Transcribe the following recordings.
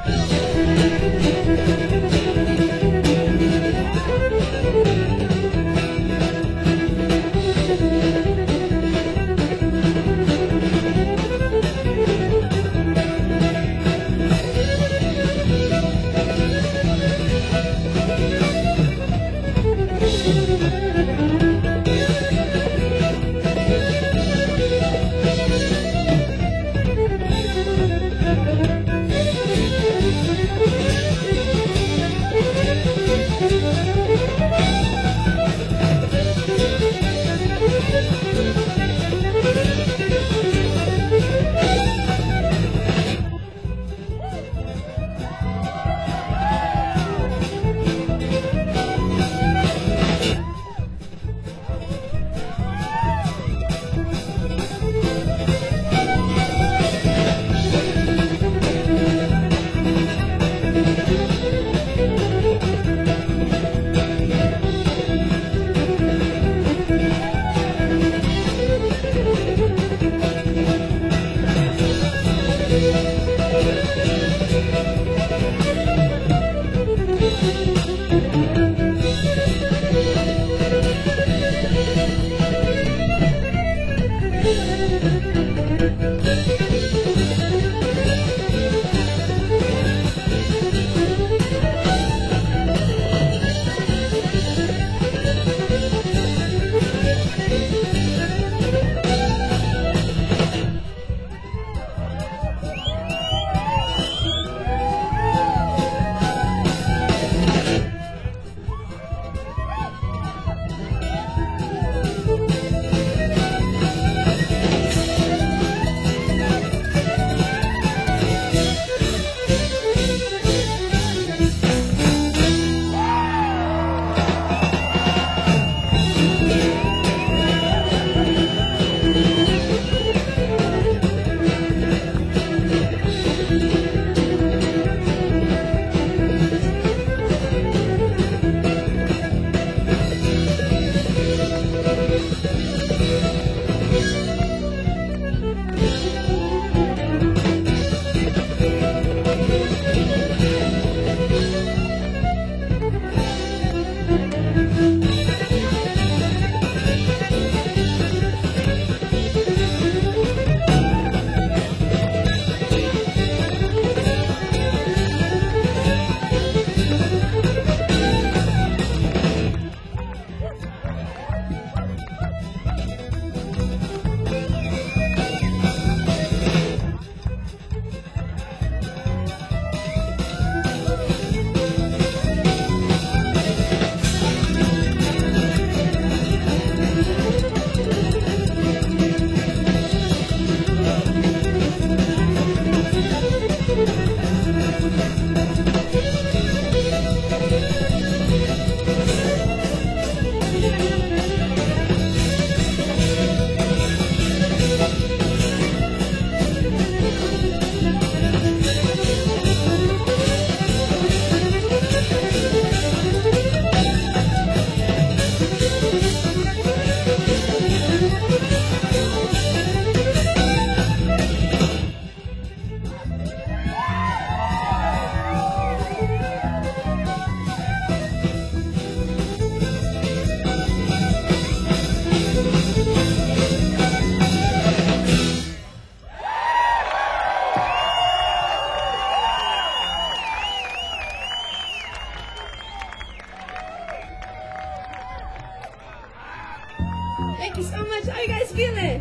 Thank you so much. How you guys feeling?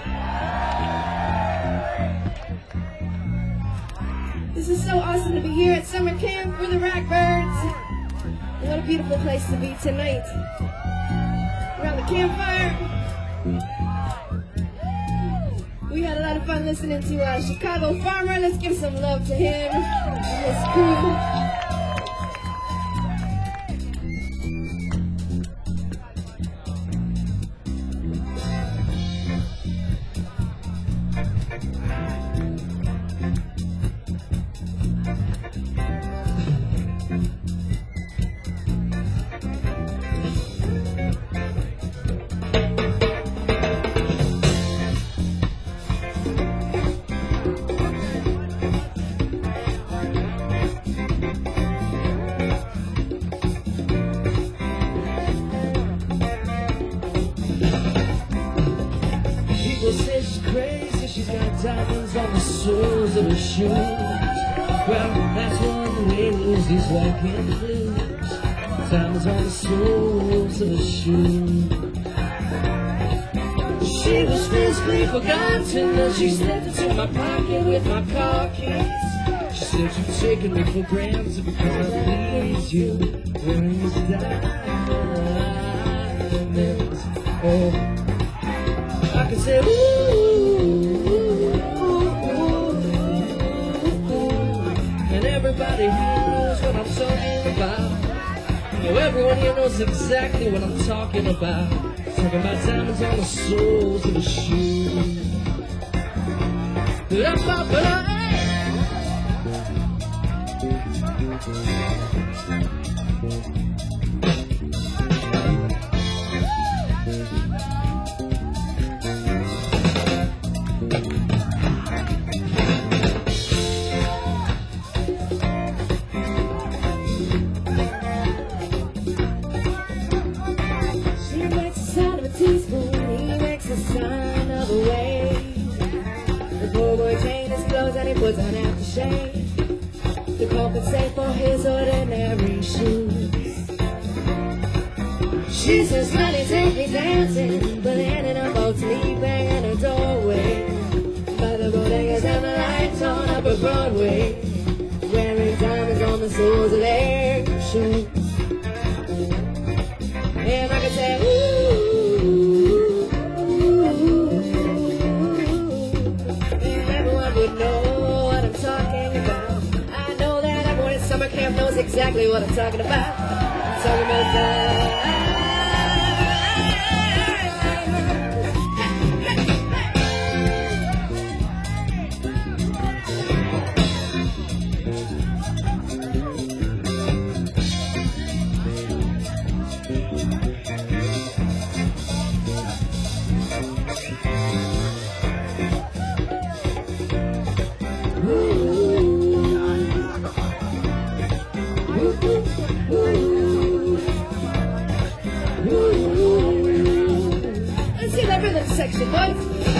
This is so awesome to be here at summer camp for the Ratbirds. What a beautiful place to be tonight. Around the campfire. We had a lot of fun listening to Chicago Farmer. Let's give some love to him and his crew. of his shoes. Well, that's one way to lose these walking blues. Time is on the soles of his shoes. She was physically forgotten as she slipped into my pocket with my car keys. She said you've taken me for granted because I please you. Wearing these diamonds. Oh, I can say ooh, and everybody here knows what I'm talking about. You know, everyone here knows exactly what I'm talking about. Talking about diamonds on the soles of the shoes. She makes the sound of a teaspoon, he makes the sign of a wave. The poor boy changes his clothes and he puts on aftershave to compensate for his ordinary shoes. She says, honey, take me dancing, but ended up all sleeping in her doorway. By the bodegas and the lights on up at Broadway, wearing diamonds on the soles of their shoes. And I can say, ooh, and everyone would know what I'm talking about. I know that everyone at summer camp knows exactly what I'm talking about. I'm talking about that. Let's see that rhythm section, boys.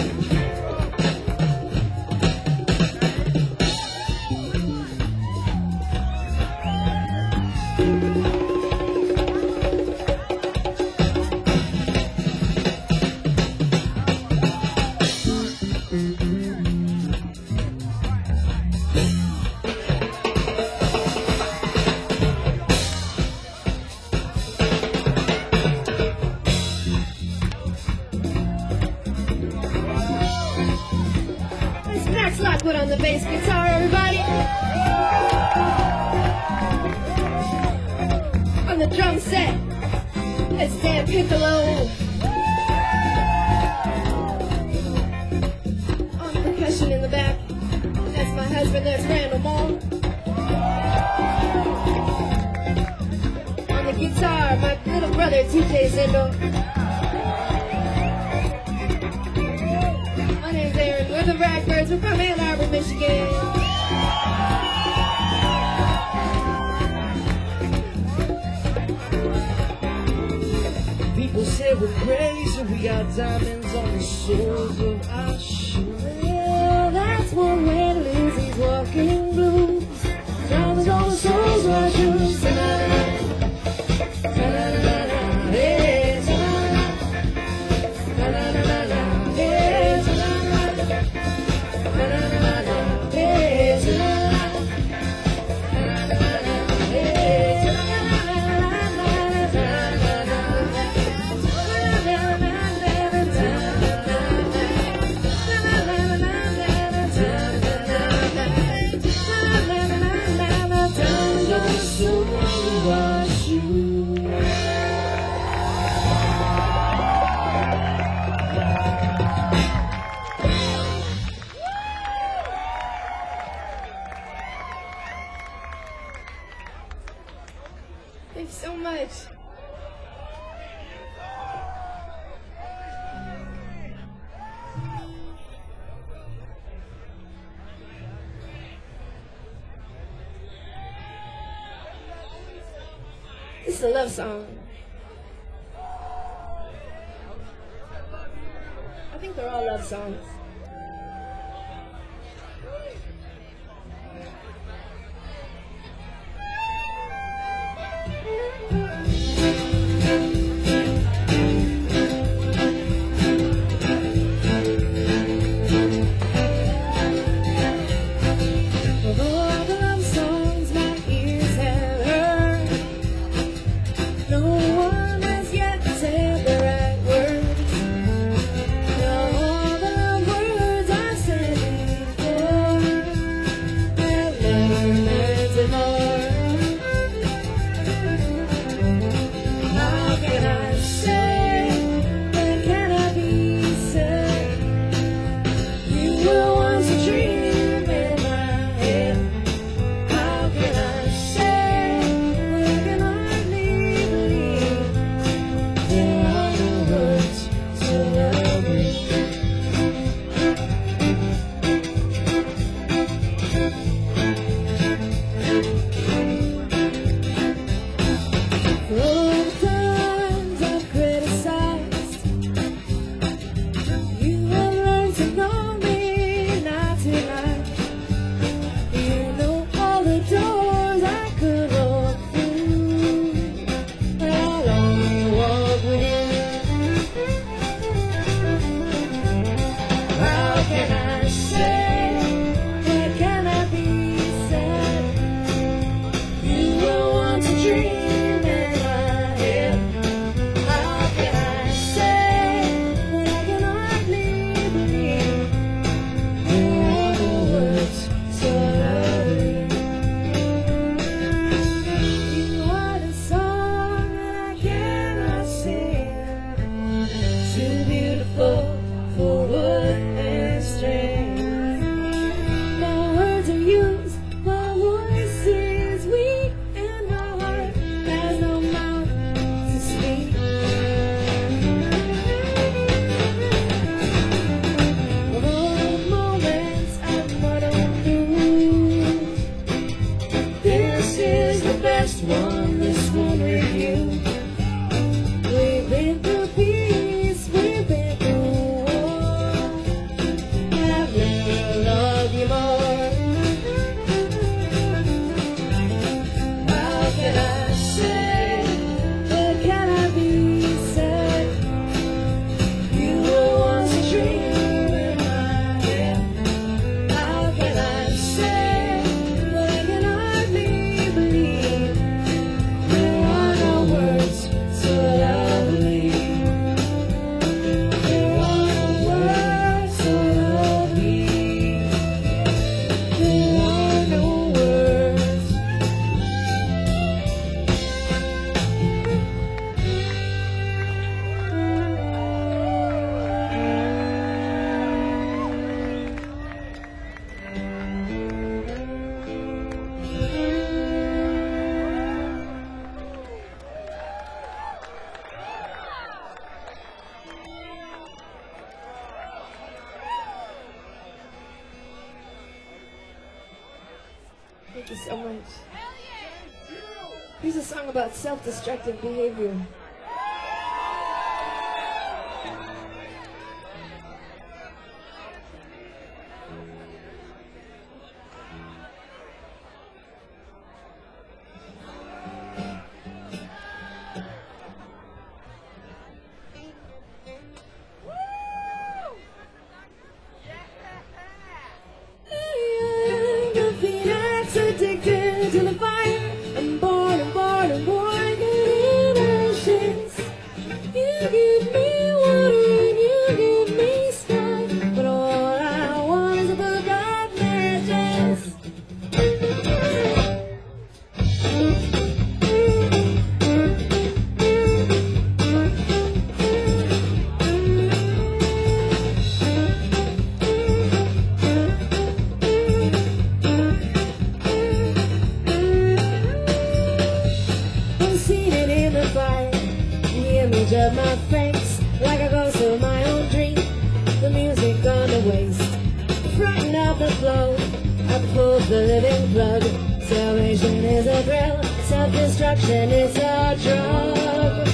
Max Lockwood on the bass guitar, everybody. On the drum set, it's Dan Piccolo. On the percussion in the back, that's my husband, there's Randall Moore. On the guitar, my little brother, TJ Zindel. My name's Aaron, we're the Ragbirds, we're from Ann Arbor, Michigan. People say we're crazy, we got diamonds on the soles of our shoes. Well, that's one way to lose these walking blues. Diamonds on the soles of our shoes. Thanks so much. This is a love song. I think they're all love songs. this one with you. We've been through peace, we've been through war. I've never loved you more. How can I say, what can I be said? You were once a dream in my head. How can I say, but I can hardly believe there are no words so lovely. There are no words so lovely. There are no words. Thank you so much. Here's a song about self-destructive behavior. Addicted to the fire. I'm born, good emotions. You give me water and you give me sky, but all I want is a book of matches. Seated in the fire, the image of my face, like a ghost of my own dream. The music on the waist, frightened of the flow. I pulled the living plug. Salvation is a thrill, self-destruction is a drug.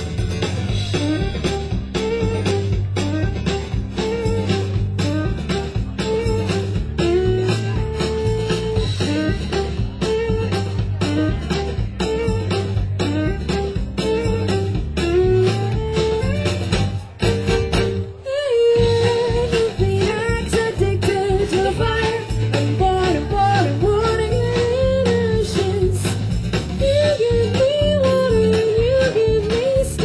You give me water, you give me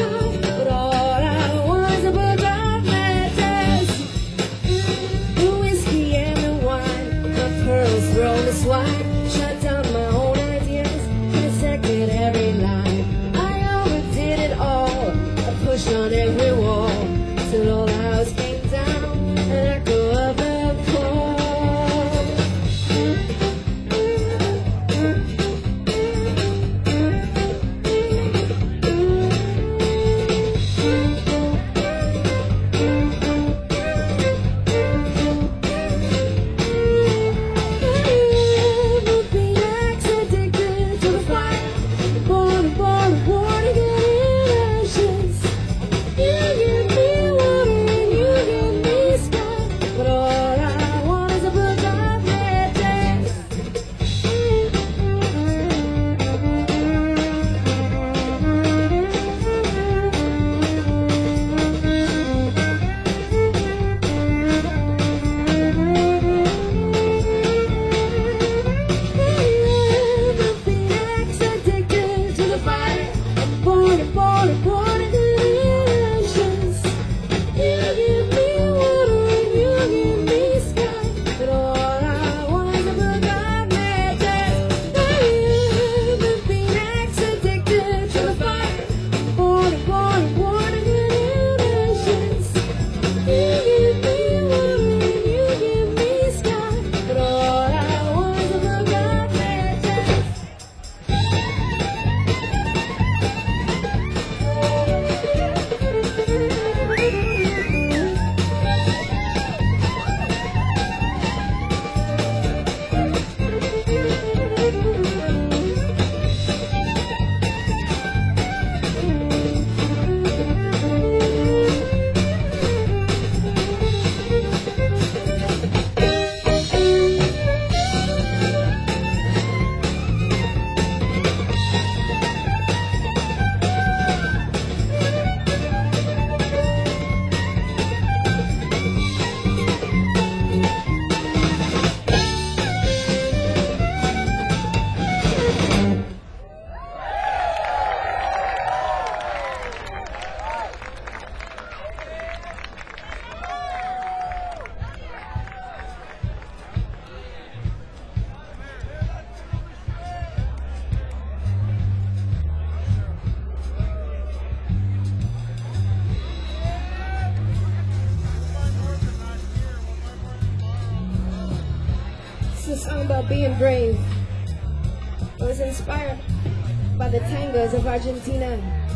song about being brave. It was inspired by the tangas of Argentina.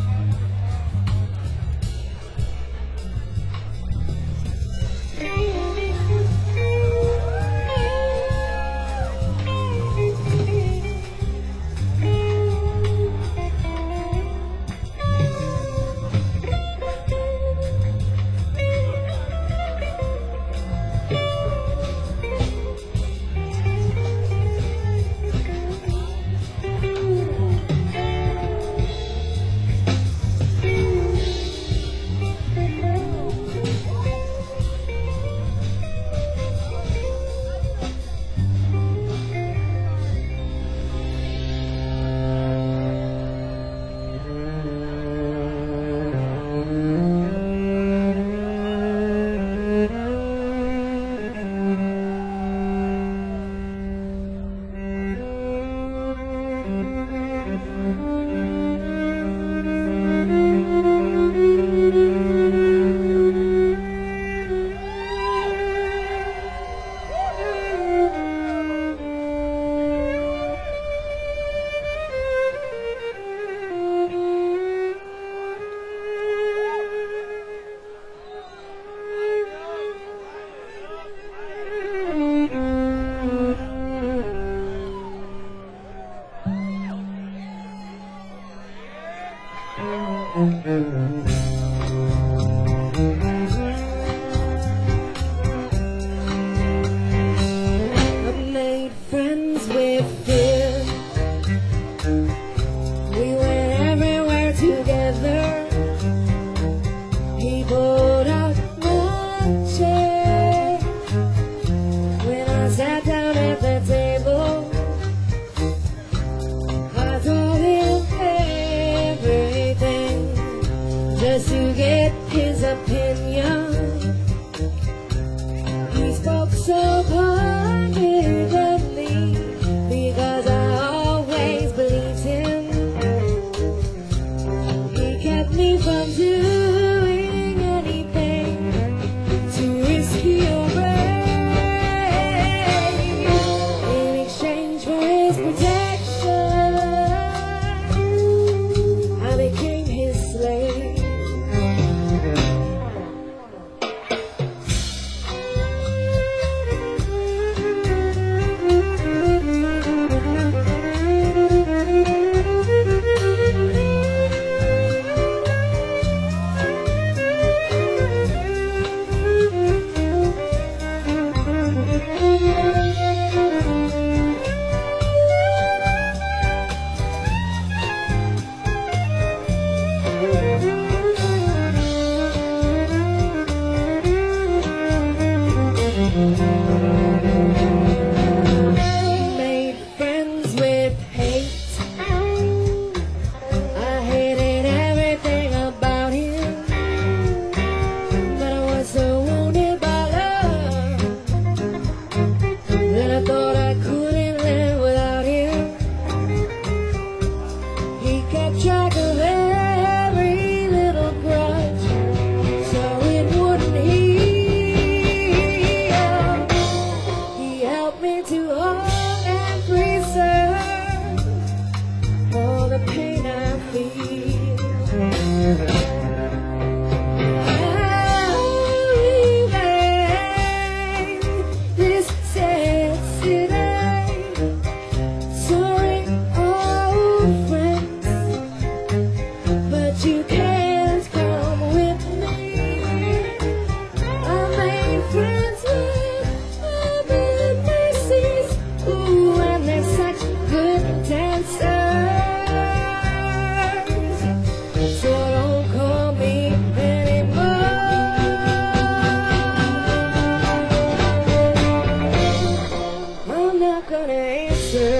I made friends with fear. We went everywhere together. He pulled out my chair when I sat down at the table. I told him everything just to get his opinion. He spoke so confidently because I always believed him. He kept me from doing anything to risk your brain. In exchange for his protection, I became his slave. Made friends with hate. I hated everything about him, but I was so wounded by love that I thought I couldn't live without him. He kept track of every little grudge so it wouldn't heal. He helped me to hold and preserve all the pain I feel. I made this sad city. Sorry, old friends, but you can't come with me. I made friends with other Macy's, ooh, and they're such good dancers. So don't call me anymore. I'm not gonna answer.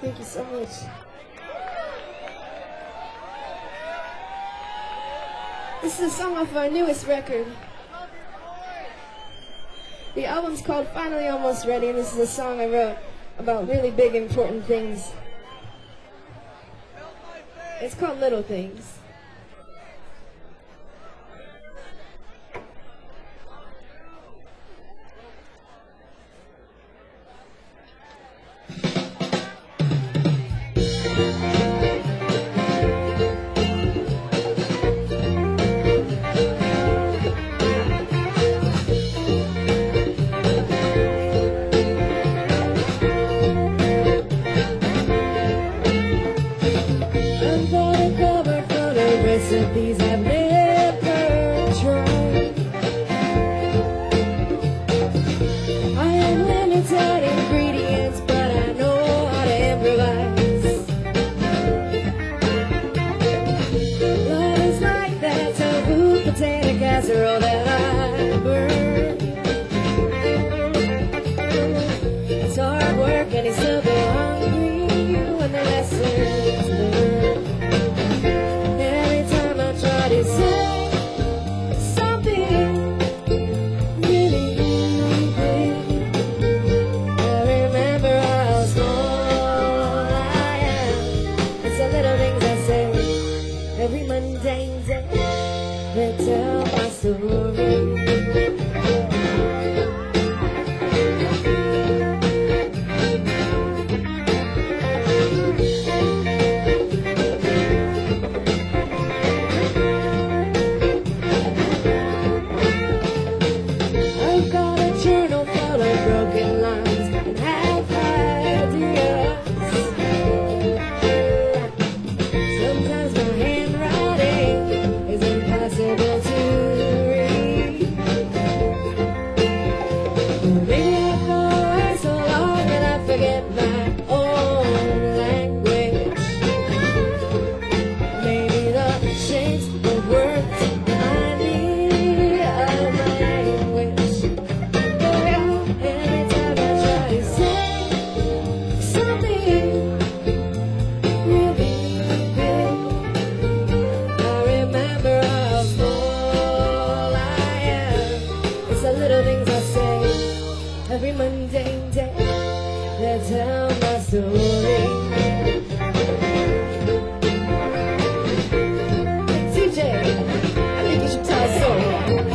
Thank you so much. This is a song off our newest record. The album's called Finally Almost Ready, and this is a song I wrote about really big, important things. It's called Little Things. Recipes I've never tried. I have limited ingredients, but I know how to improvise. Love is like that tofu potato casserole that I burn. It's hard work and it's still go hungry when the lessons learned. To say something really big. I remember how small I am. It's the little things I say every mundane day that tell my story. Broken lines and half ideas. Sometimes my handwriting is impossible to read. Maybe I go away so long that I forget my own language. Maybe the shades of words remind me of my anguish. Every mundane day that tell my story. TJ, I think you should tell a story.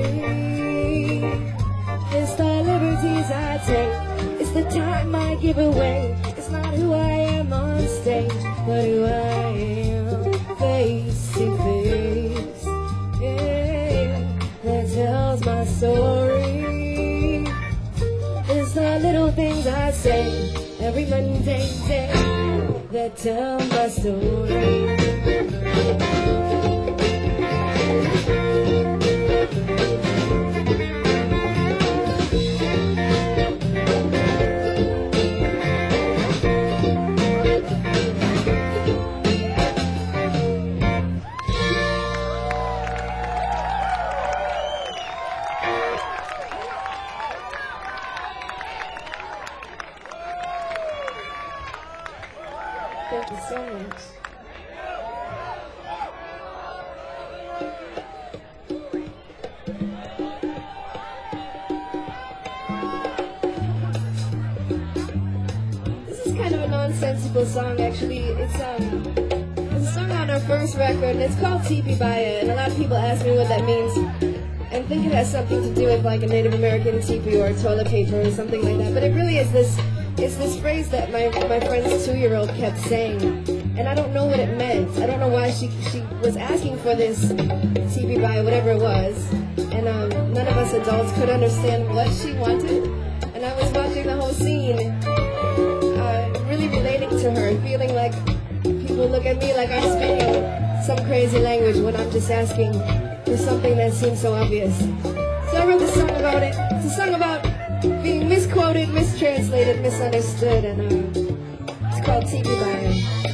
It's the liberties I take, it's the time I give away. It's not who I am on stage, but who I am face to face. Yeah, that tells my story. It's the little things I say every Monday day that tell my story. Thank you so much. This is kind of a nonsensical song, actually. It's a song on our first record, and it's called Teepee Baya, and a lot of people ask me what that means. I think it has something to do with like a Native American teepee or toilet paper or something like that, but it really is this. It's this phrase that my friend's 2-year-old kept saying, and I don't know what it meant. I don't know why she was asking for this TV by whatever it was, and none of us adults could understand what she wanted. And I was watching the whole scene, really relating to her, feeling like people look at me like I'm speaking some crazy language when I'm just asking for something that seems so obvious. So I wrote a song about it. It's a song about being misquoted, mistranslated, misunderstood, and it's called Teepee Baya.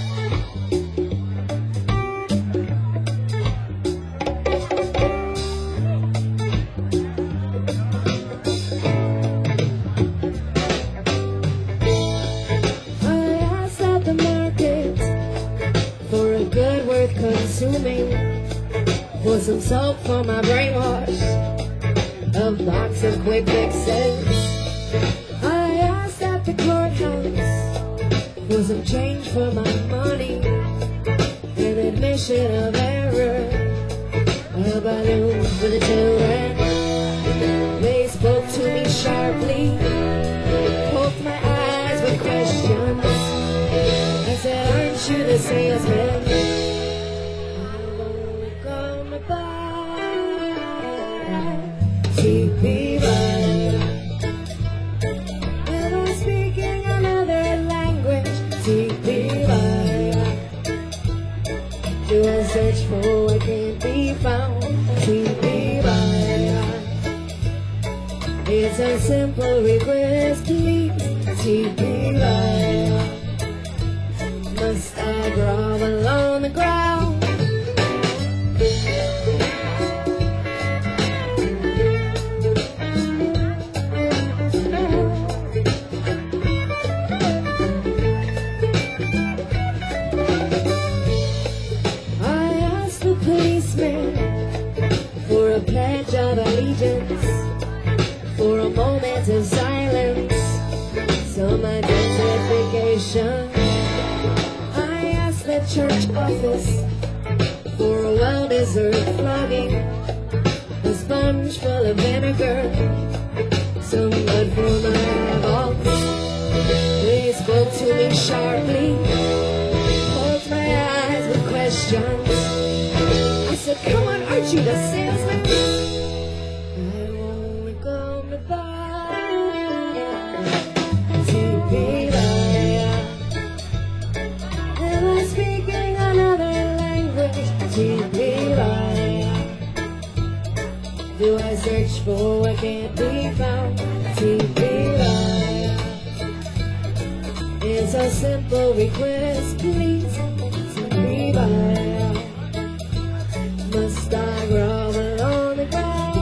I asked at the market for a good worth consuming, for some soap for my brainwash, a box of quick fixes. I asked at the courthouse for some change for my money, an admission of error, a balloon for the children. They spoke to me sharply, poked my eyes with questions. I said, aren't you the salesman? I've only come to buy Teepee Baya. And I'm speaking another language, Teepee Baya. Do I search for what can't be found, Teepee Baya. It's a simple request, please, Teepee Baya. Must I grovel on the ground? For a pledge of allegiance, for a moment of silence, some identification. I asked the church office for a well-deserved flogging, a sponge full of vinegar, some blood for my eyeballs. They spoke to me sharply, closed my eyes with questions. I said, come on, aren't you the salesman? I only come to buy Teepee Baya. And I'm speaking another language, Teepee Baya. Do I search for what can't be found, Teepee Baya? It's a simple request, please, Teepee Baya. Must I grovel on the ground?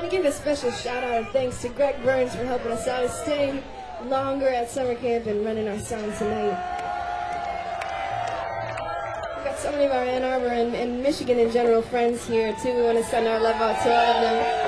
want to give a special shout out and thanks to Greg Burns for helping us out, staying longer at summer camp and running our song tonight. We've got so many of our Ann Arbor and Michigan in general friends here too. We want to send our love out to all of them.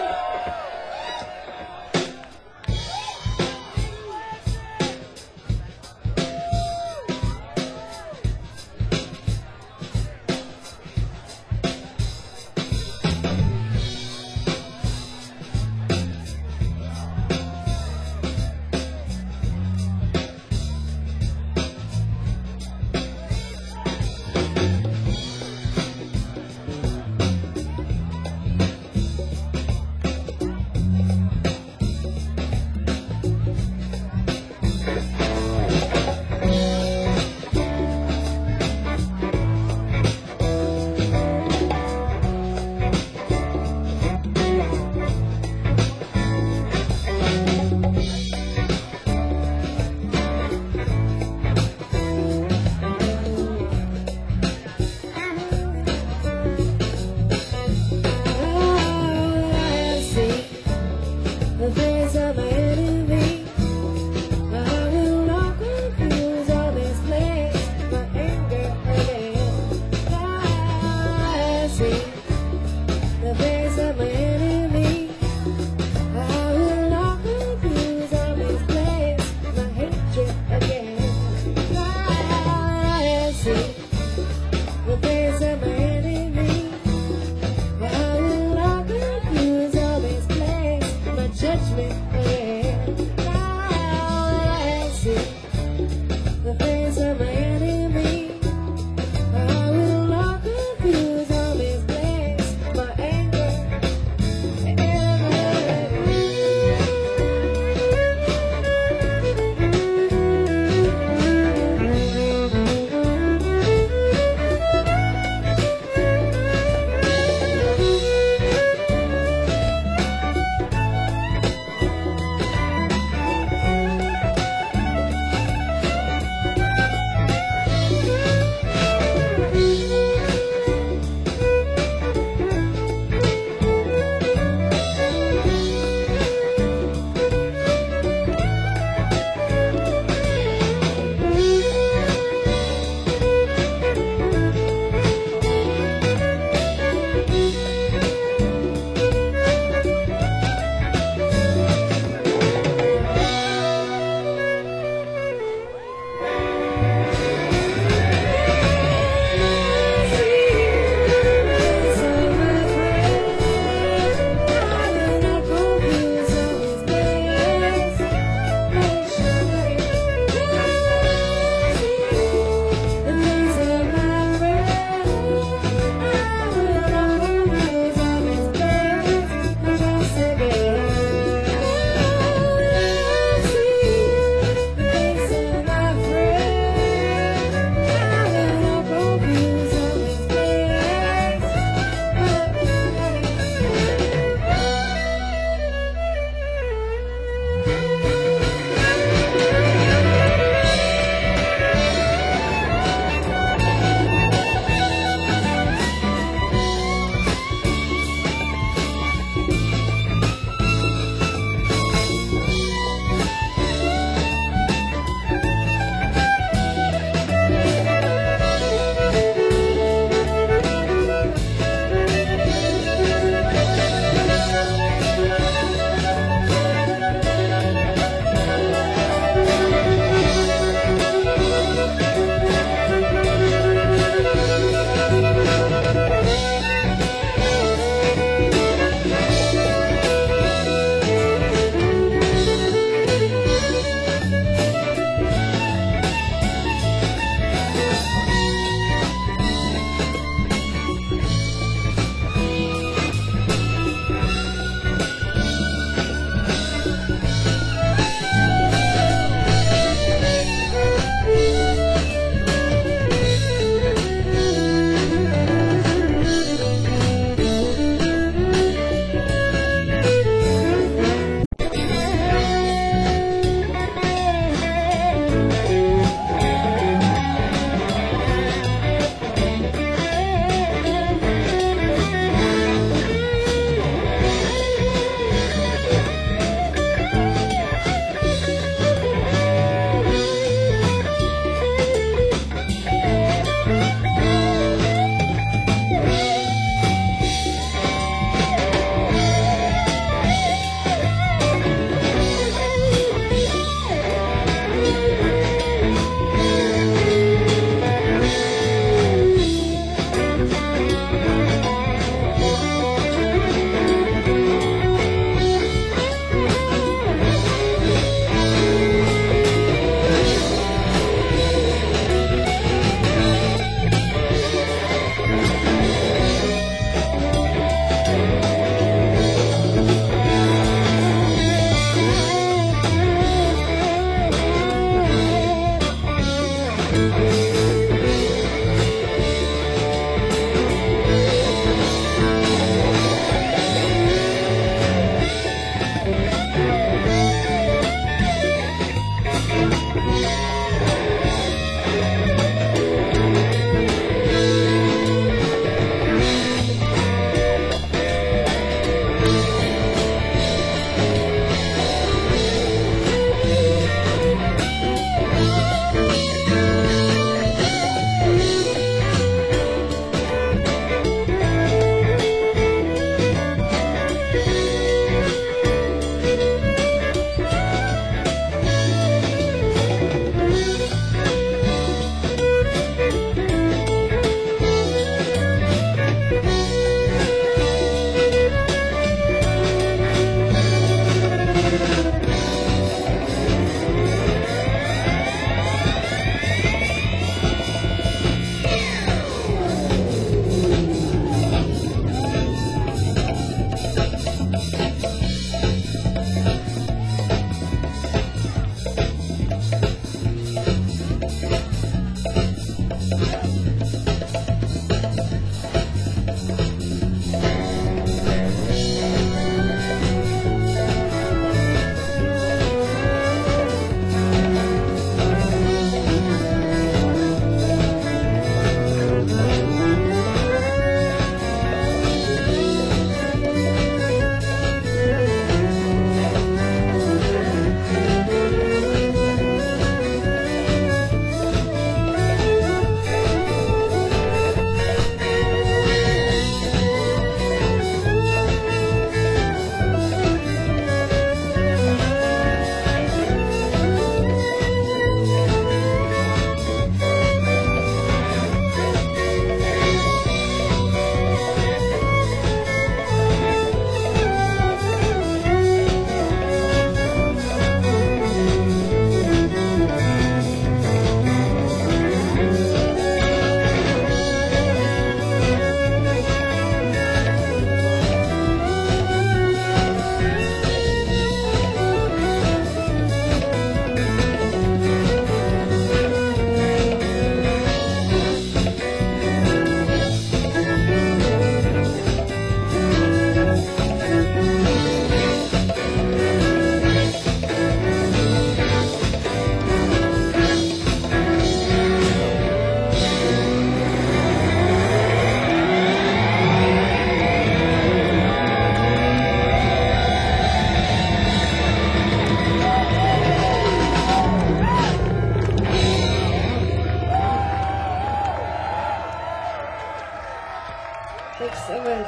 Thanks so much.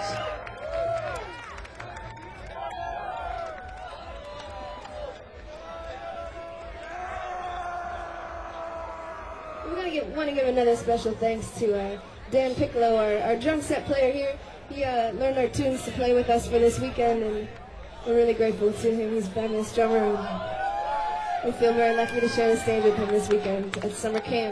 Want to give another special thanks to Dan Piccolo, our drum set player here. He learned our tunes to play with us for this weekend, and we're really grateful to him. He's a fabulous drummer, and we feel very lucky to share the stage with him this weekend at summer camp.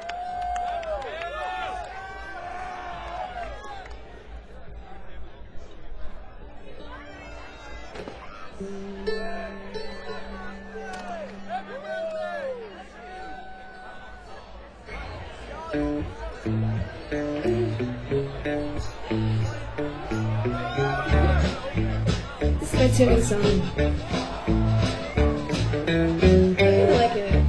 This is my tuning song. I like it.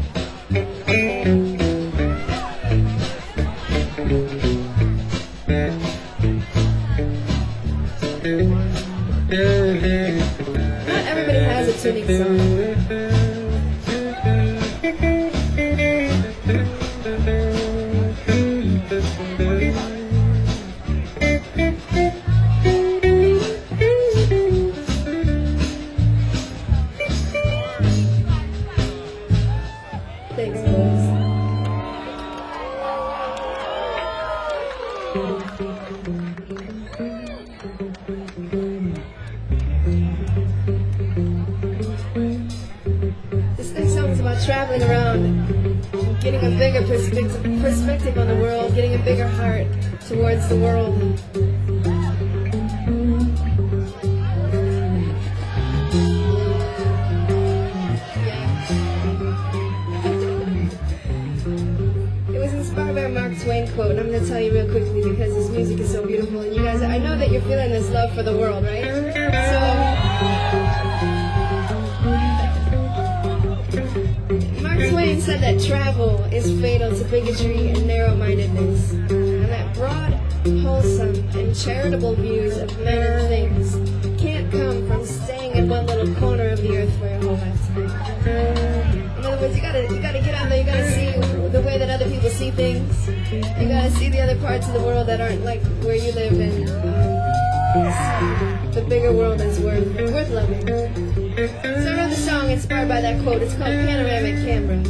Not everybody has a tuning song. Thanks, boys. This next song is about traveling around, getting a bigger perspective on the world, getting a bigger heart towards the world. inspired by a Mark Twain quote, and I'm going to tell you real quickly because this music is so beautiful. And you guys, I know that you're feeling this love for the world, right? So, Mark Twain said that travel is fatal to bigotry and narrow-mindedness, and that broad, wholesome, and charitable views of men and things can't come from staying in one little corner of the earth for your whole lifetime. In other words, you gotta get out there, you gotta see the way that other people see things. You gotta see the other parts of the world that aren't like where you live in. The bigger world is worth loving. So I wrote the song inspired by that quote. It's called Panoramic Camera.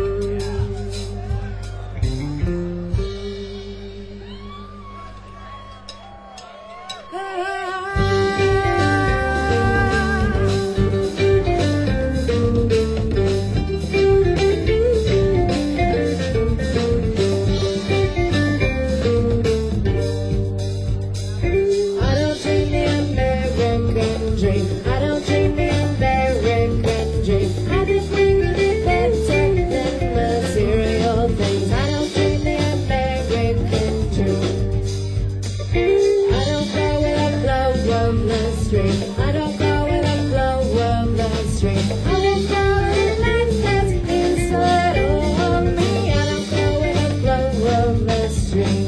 I don't go with the flow of the stream. I don't go with the life that's inside of me. I don't go with the flow of the stream.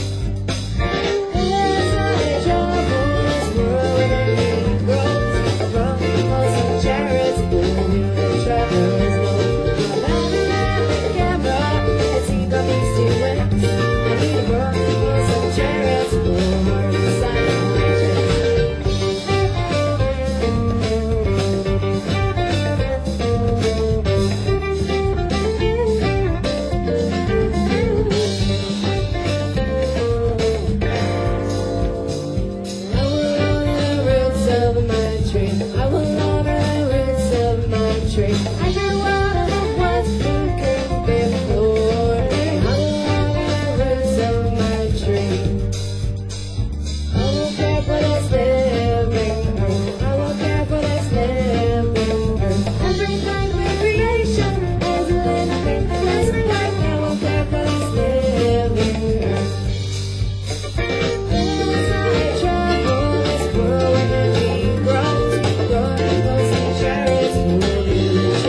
There's only trouble in this world and it grows. From some chariots, moving the travelers know. I'm out the camera, it's either these two ways. I need a run for some chariots, over the side. I know all of the ones who came before me. I love the roots of my tree. I won't care for this living earth. I won't care for this living earth. Everything with creation is living this life. I won't care for this living earth. There's only trouble in this world when the need grows. Growing close to chariots moving.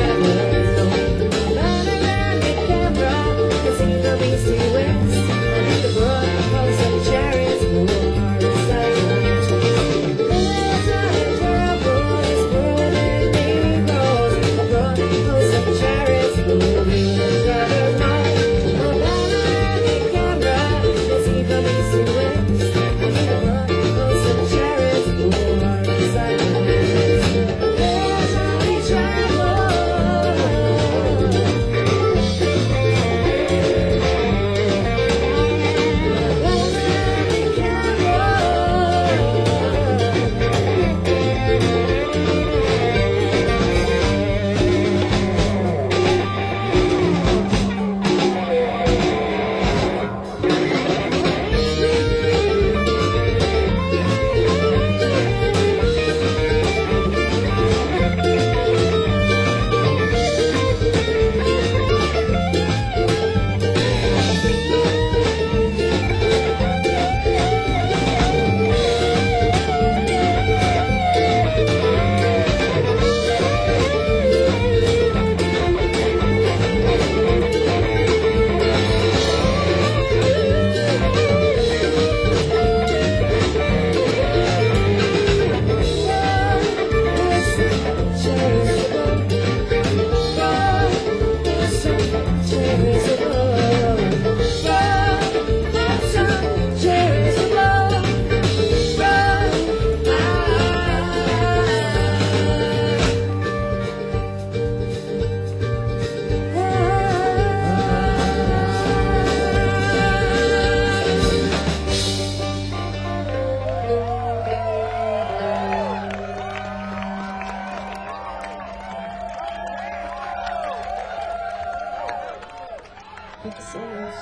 Thank you so much.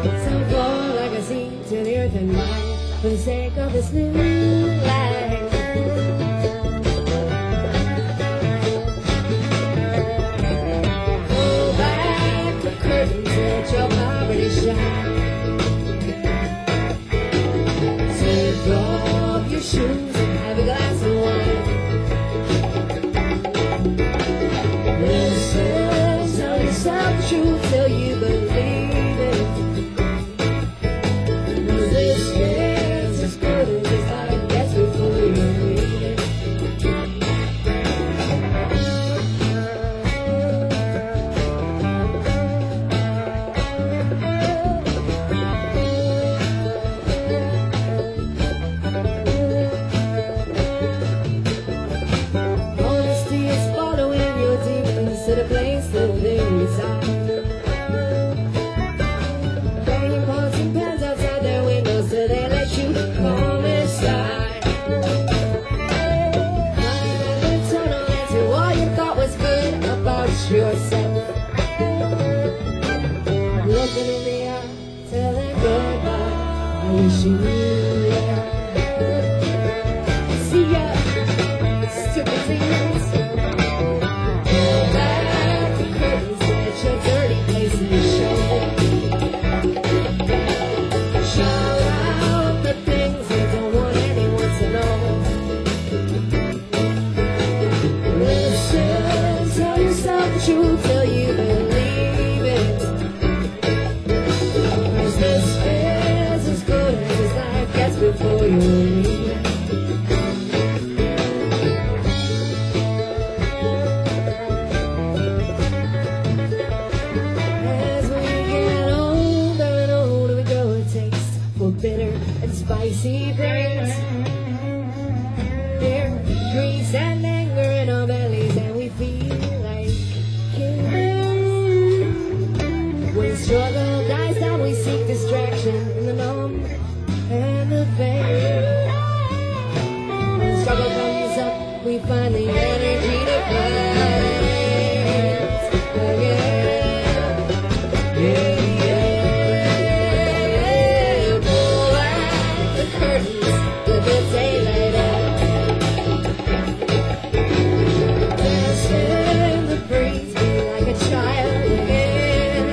Some fall like a seed to the earth and mine for the sake of this new life. Pull back the curtains, let your poverty shine. Take off your shoes and have a glass of wine. Listen, tell yourself the truth till you believe it. 'Cause this is as good as this life gets before you read it. Honesty is following your demons to the place that they reside. Banging pots and pans outside their windows till they let you come inside. Hiding in the tunnel into all you thought was good about yourself. Looking in the eye, telling goodbye. I wish you knew that. See ya, stupid things. Pull back the curtains, let your dirty places show. Shout out the things you don't want anyone to know. Listen, tell yourself the truth till you believe it. 'Cause this is as good as this life gets before you leave it. As we get older and older we grow a taste for bitter and spicy things. Fear, grease and anger in our bellies and we feel like kings. When struggle dies down we seek distraction in the numb and the vain. When struggle comes up we find the energy to fight again. Yeah, yeah. Pull back the curtains, let the daylight out. Dance in the breeze, be like a child again.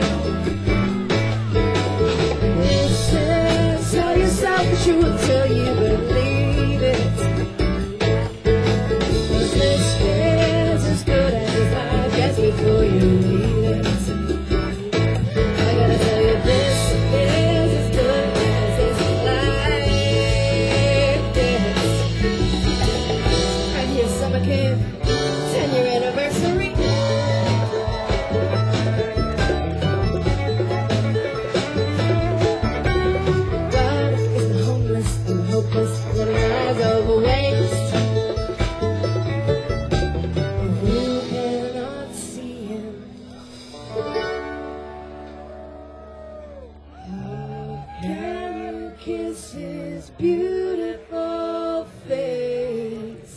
Listen, tell yourself the truth till you believe it. 'Cause this is as good as this life gets before you leave it. I gotta tell you, this is as good as this life gets. Right here, summer camp, 10-year anniversary. God is the homeless and the hopeless, living lives of a waste. And you cannot see him. How can you kiss his beautiful face?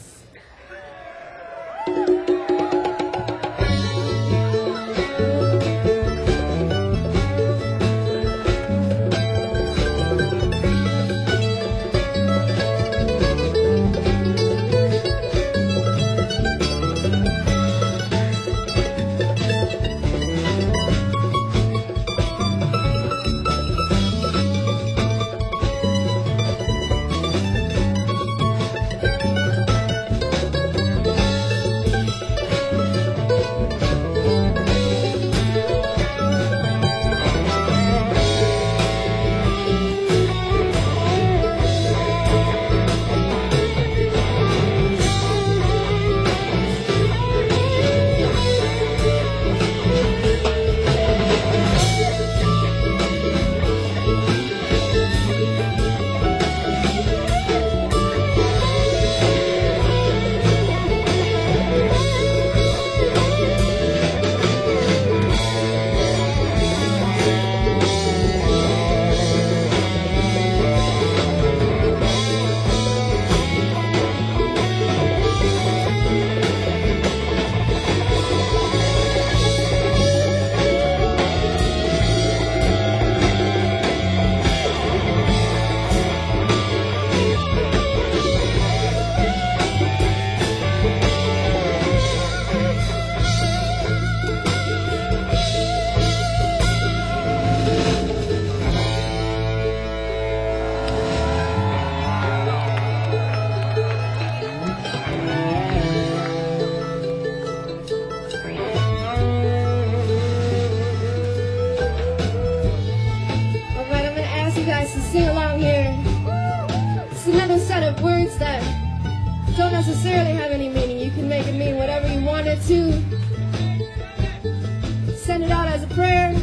you guys to sing along here. It's another set of words that don't necessarily have any meaning. You can make it mean whatever you want it to. Send it out as a prayer.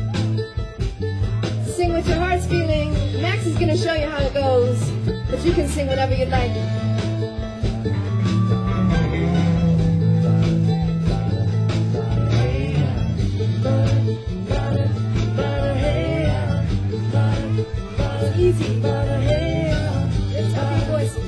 Sing what your heart's feeling. Max is gonna show you how it goes, but you can sing whatever you'd like. Easy. Let's up your voices.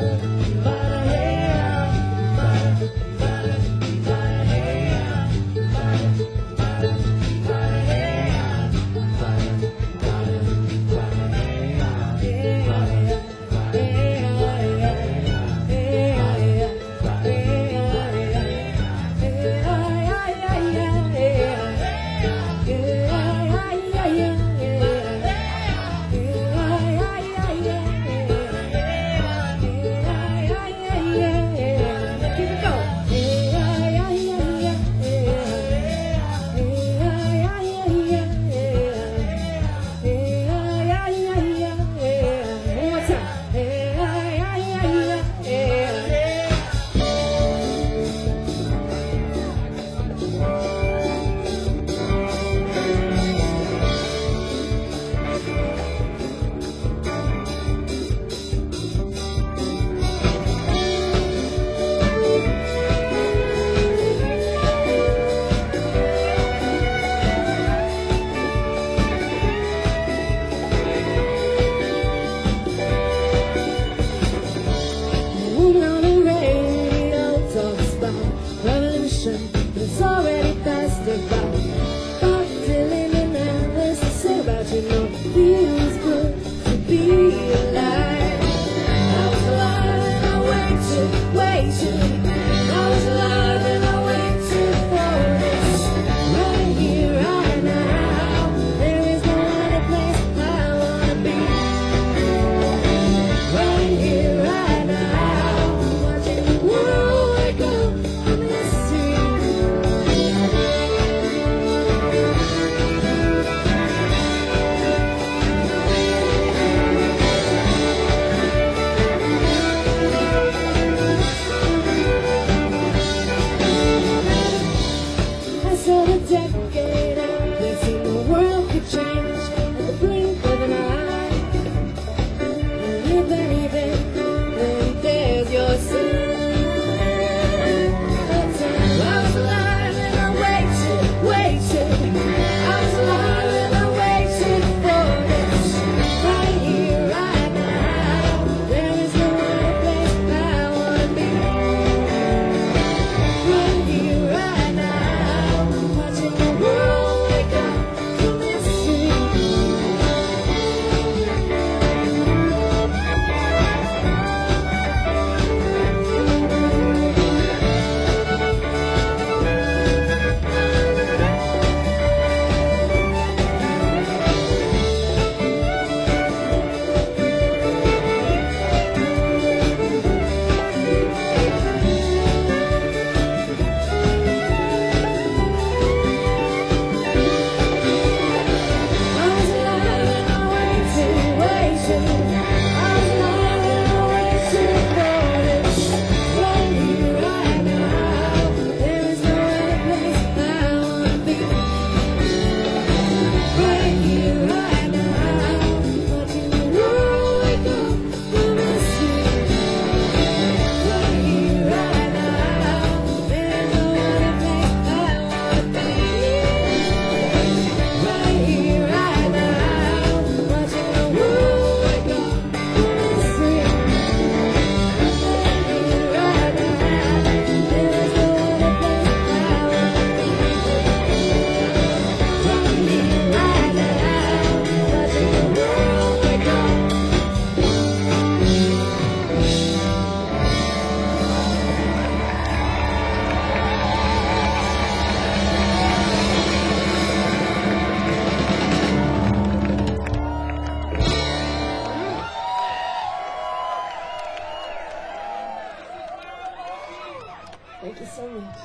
It's already past about Bob Dylan and Alice to say about you know it feels good to be alive. I was alive and I waited. I was alive and I waited for this. Right here, right now. There is no other place I wanna be. Right here, right now. Watching the world wake up. Decade out, they seen the world could change in the blink of an eye. And if anything, then there's your sin. I was alive and I waited. I was alive and I waited for this. Right here, right now. There is no other place I wanna be. Right here, right now. Watching the world wake up from this dream. Thank you so much.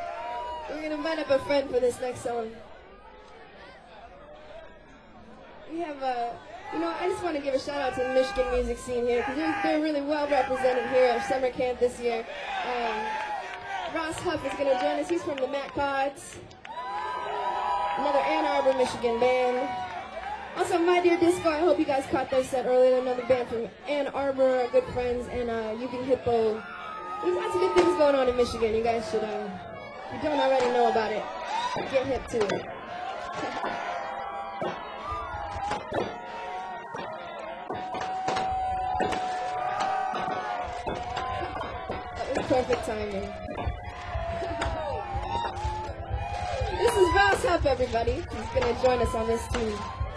We're gonna invite up a friend for this next song. We have, I just want to give a shout out to the Michigan music scene here because they're really well represented here at summer camp this year. Ross Huff is going to join us. He's from the Matt Cods, another Ann Arbor, Michigan band. Also, My Dear Disco, I hope you guys caught their set earlier. Another band from Ann Arbor, good friends, and Yugi Hippo. There's lots of good things going on in Michigan. You guys should, if you don't already know about it, get hip to it. That was perfect timing. This is Ross Huff, everybody. He's going to join us on this team.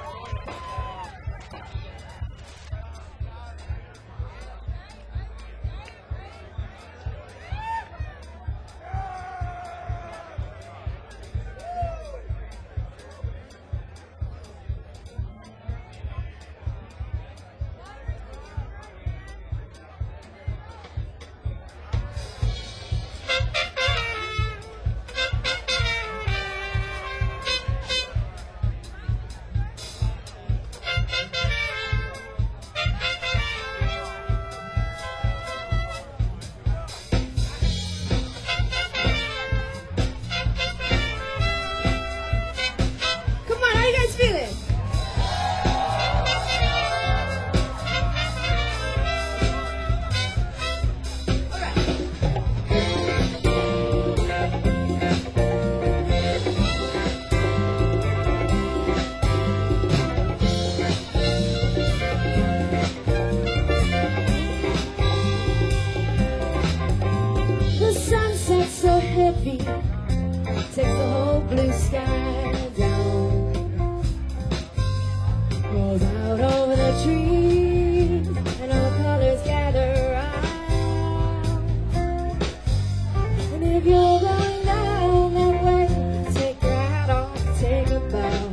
Take the whole blue sky down, rolls out over the trees, and all the colors gather round. And if you're going down that way, take your hat off, take a bow,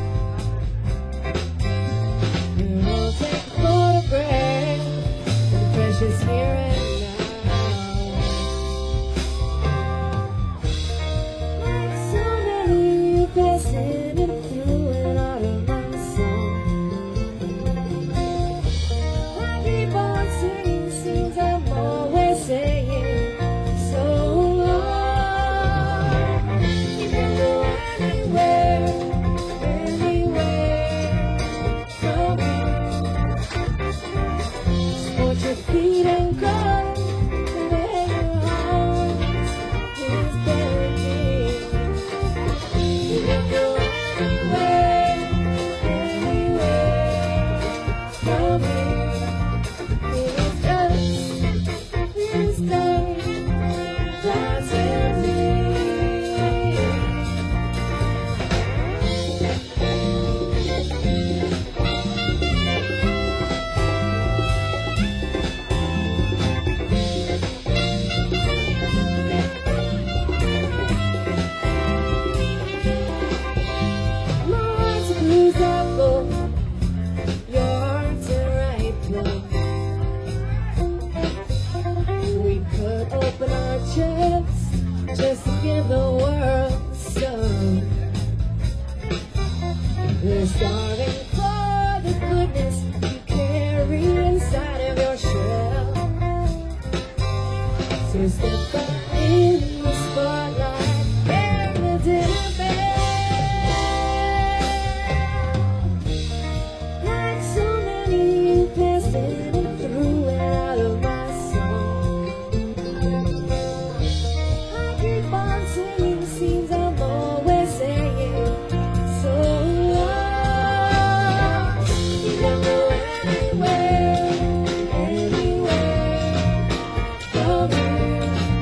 and we'll take a photograph of the precious here and now. Passing and through and out of my song, I keep on singing, seems I'm always saying so long. You can go anywhere, anywhere from here. Just put your feet and go where your heart is bearing me. You can go anywhere, anywhere from here. It's just this day that's in me. Blues apple, your heart's a right plum. We could open our chests just to give the world some. We're starving for the goodness you carry inside of your shell. So step back in the spotlight and the dinner bell. Passing through and out of my song, I keep on singing, seems I'm always saying so long. You can go anywhere, anywhere from here.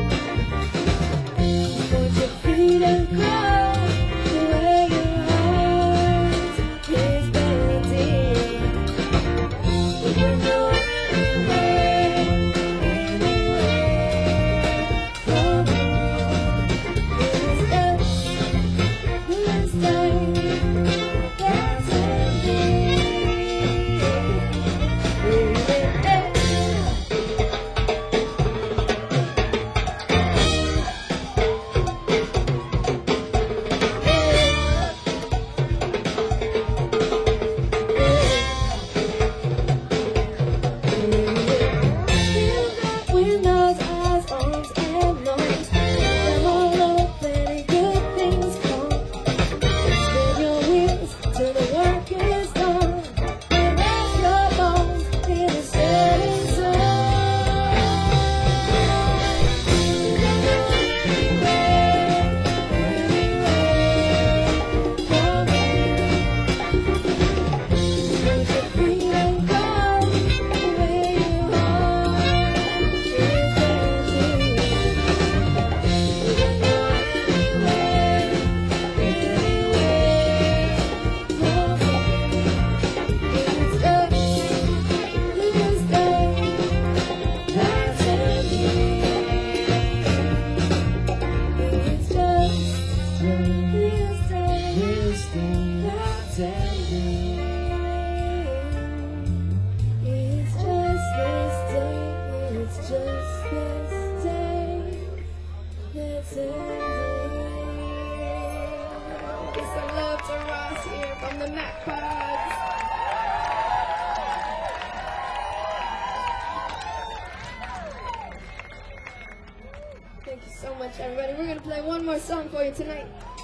Everybody, we're gonna play one more song for you tonight.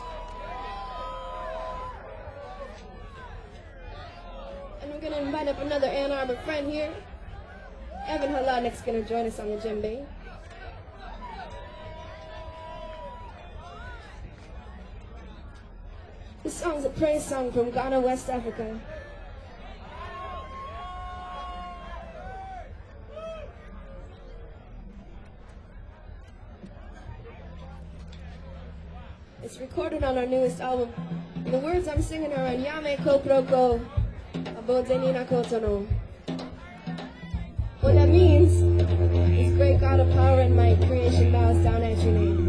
And we're gonna invite up another Ann Arbor friend here. Evan Halodnik's gonna join us on the djembe. This song's a praise song from Ghana, West Africa. It's recorded on our newest album. And the words I'm singing are Nyame Koproko Abodenina Kotono. What that means is, great God of power and might, creation bows down at your name.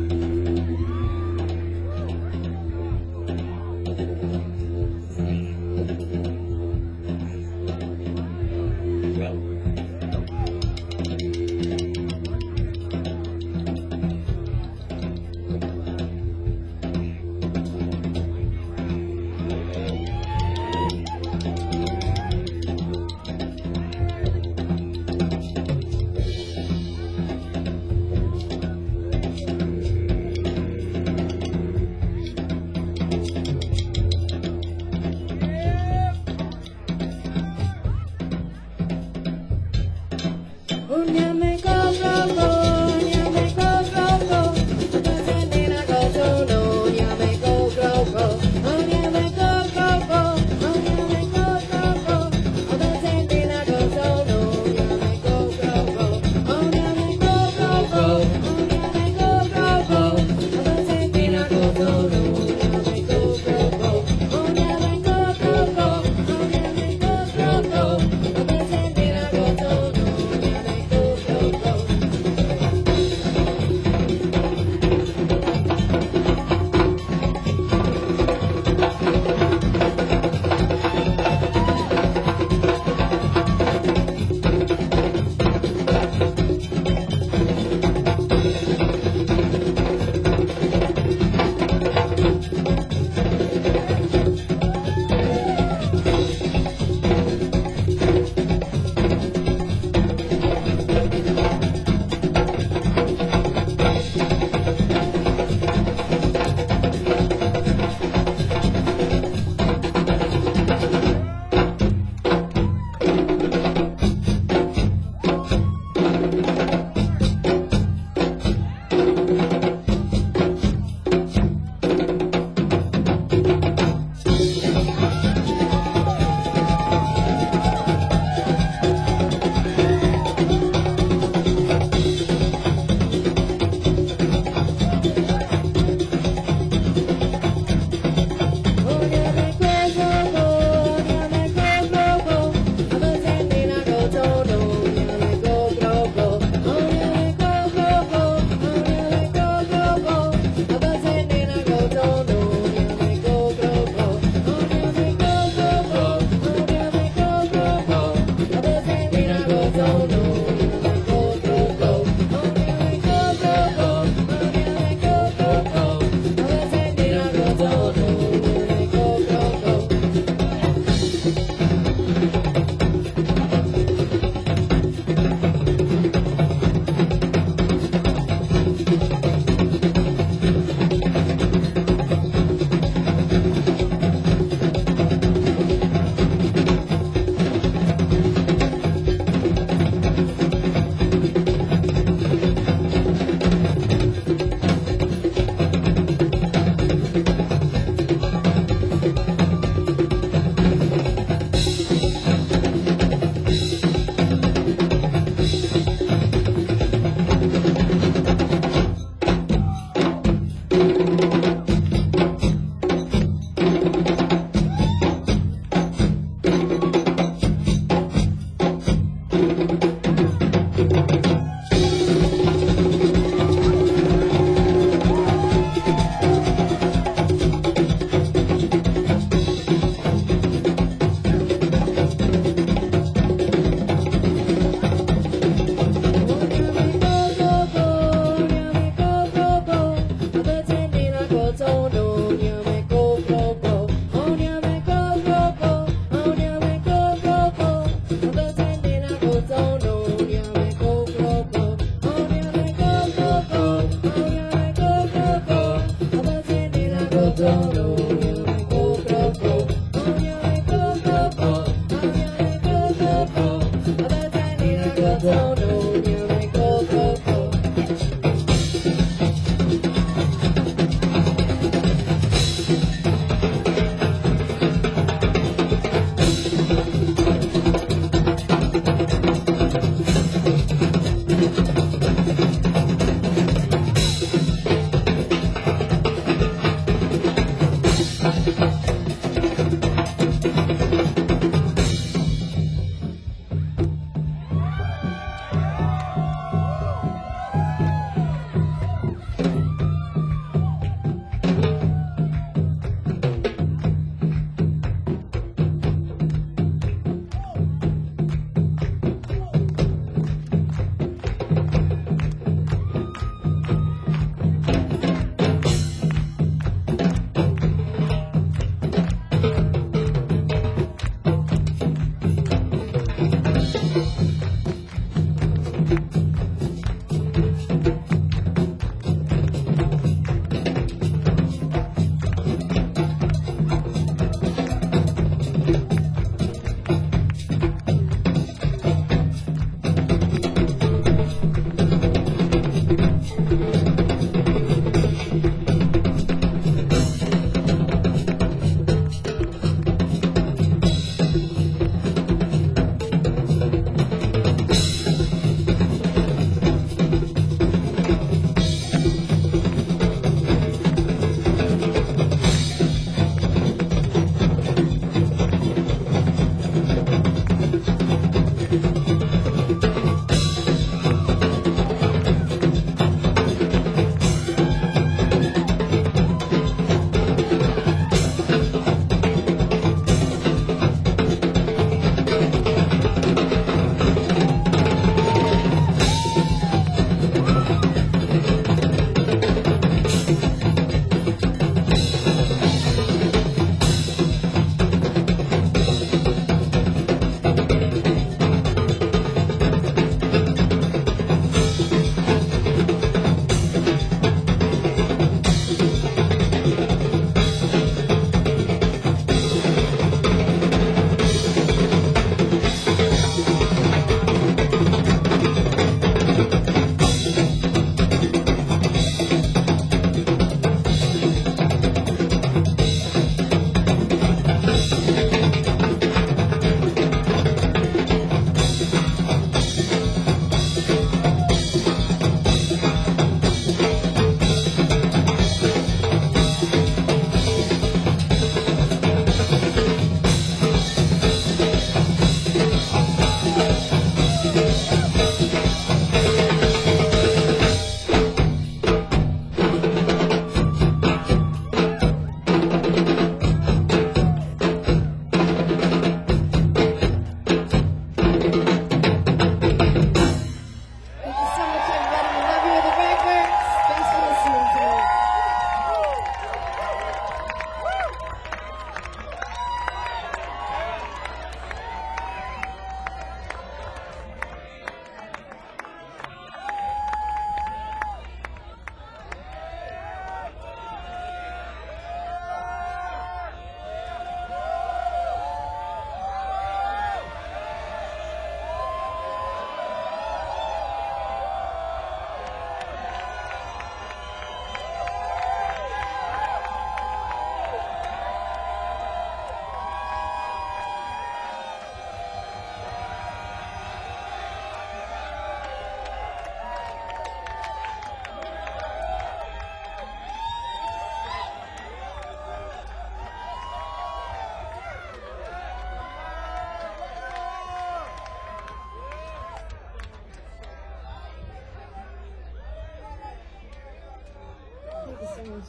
Thank you so much.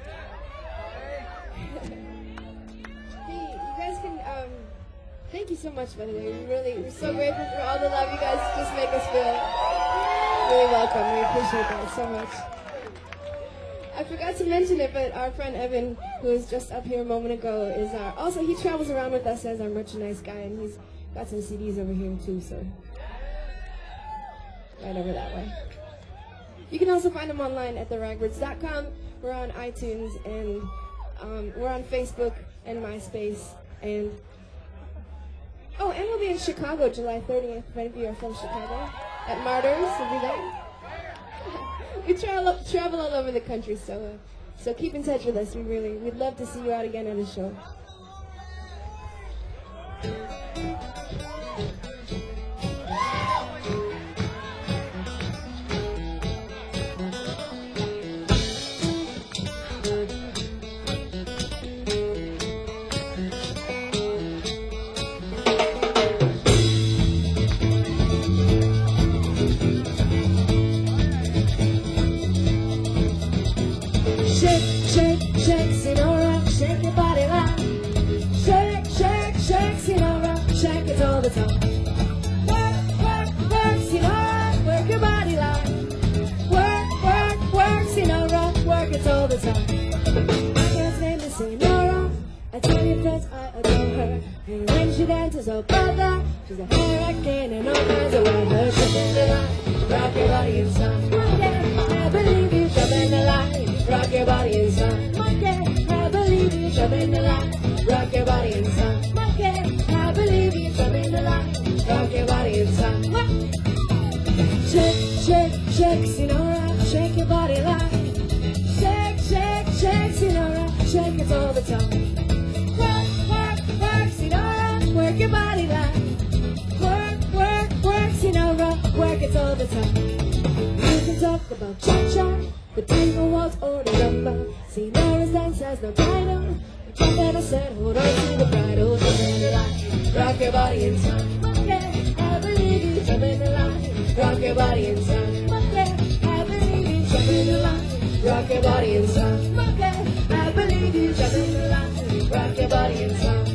Hey, you guys can, thank you so much, by the way. We're so grateful for all the love you guys just make us feel really welcome. We appreciate that so much. I forgot to mention it, but our friend Evan, who was just up here a moment ago, is also, he travels around with us as our merchandise guy, and he's got some CDs over here too, so right over that way. You can also find them online at theragbirds.com. We're on iTunes, and we're on Facebook and MySpace, and we'll be in Chicago July 30th, if any of you are from Chicago, at Martyrs. We'll be there. We travel all over the country, so keep in touch with us. We'd love to see you out again at a show. Shake, Sinora, shake your body like. Shake, Sinora, shake it all the time. Work, Sinora, work your body like. Work, Sinora, work it all the time. My girl's name is Sinora, I tell your friends I adore her. And when she dances, oh brother, she's a hurricane and all kinds of weather. She's in the line, rock your body inside. I believe you, jump in the line. Rock your body inside. I believe you, jump in the line. Rock your body inside. I believe you, jump in the line. Rock your body inside. Shake, Sinora, shake your body like. Shake, Sinora, shake it all the time. Work, Sinora, work your body like. Work, Sinora, work it all the time. You can talk about cha-cha, the tango waltz or the rumba. Senora's dance has no title. Jump in the saddle, hold on to the bridle, jump in the line, rock your body in time. Okay, I believe you, jump in the line, rock your body in time. Okay, I believe you, jump in the line, rock your body in time. Okay, I believe you, jump in the line, rock your body in time.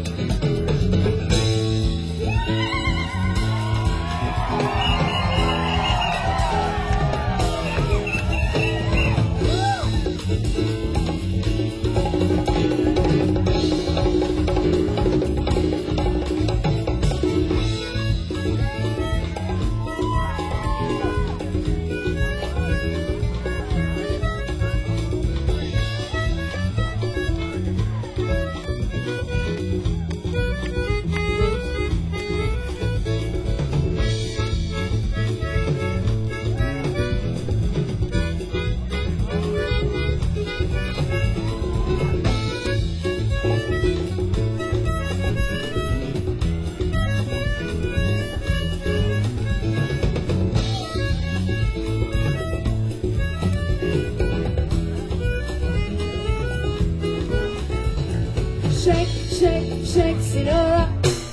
Shake, shake, shake, Sinora.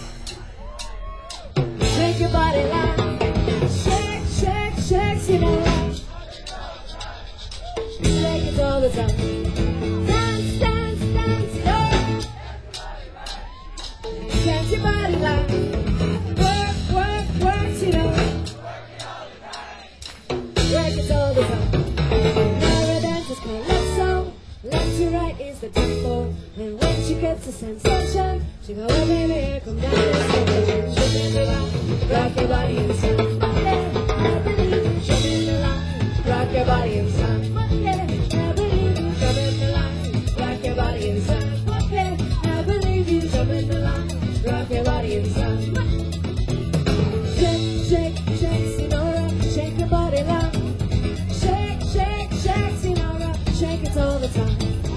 Shake your body like. Shake, shake, shake, Sinora. Shake it all the time. Dance, dance, dance, Sinora. Dance your body like. Work, work, work, Sinora. Work it all the time. Now your dance is calypso. Left to right is the tempo. And when she gets a sensation, she go, oh baby, come down the station. Jump in the line, rock your body inside. I believe you, jump in the line, rock your body inside. I believe you, jump in the line, rock your body inside. I believe you, jump in the line, rock your body inside. Shake, shake, shake, Sinora, shake your body loud. Shake, shake, shake, Sinora, shake it all the time.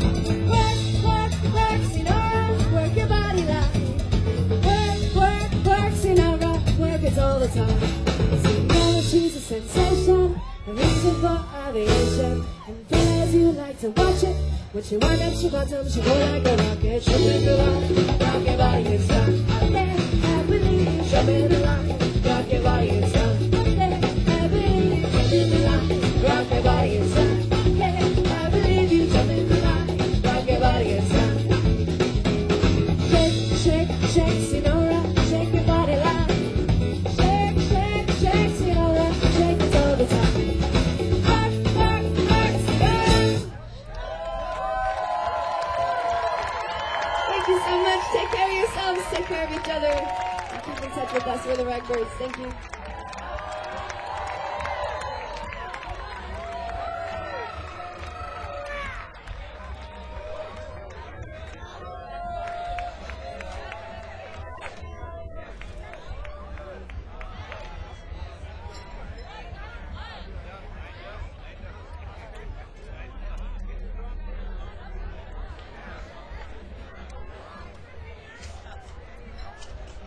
All the time. Sinora, she's a sensation, a reason for aviation. And feel as you like to watch it. When she wind up, she bottom, she go like a rocket. Jump in the line, rock your body inside. I believe you, jump in the line, rock your body inside. I believe you, jump in the line, rock your body inside. I believe you, jump in the line, rock your body inside. Shake, shake, shake, Sinora, shake your body like. Thank you so much. Take care of yourselves. Take care of each other. And keep in touch with us. We're the Ragbirds. Thank you.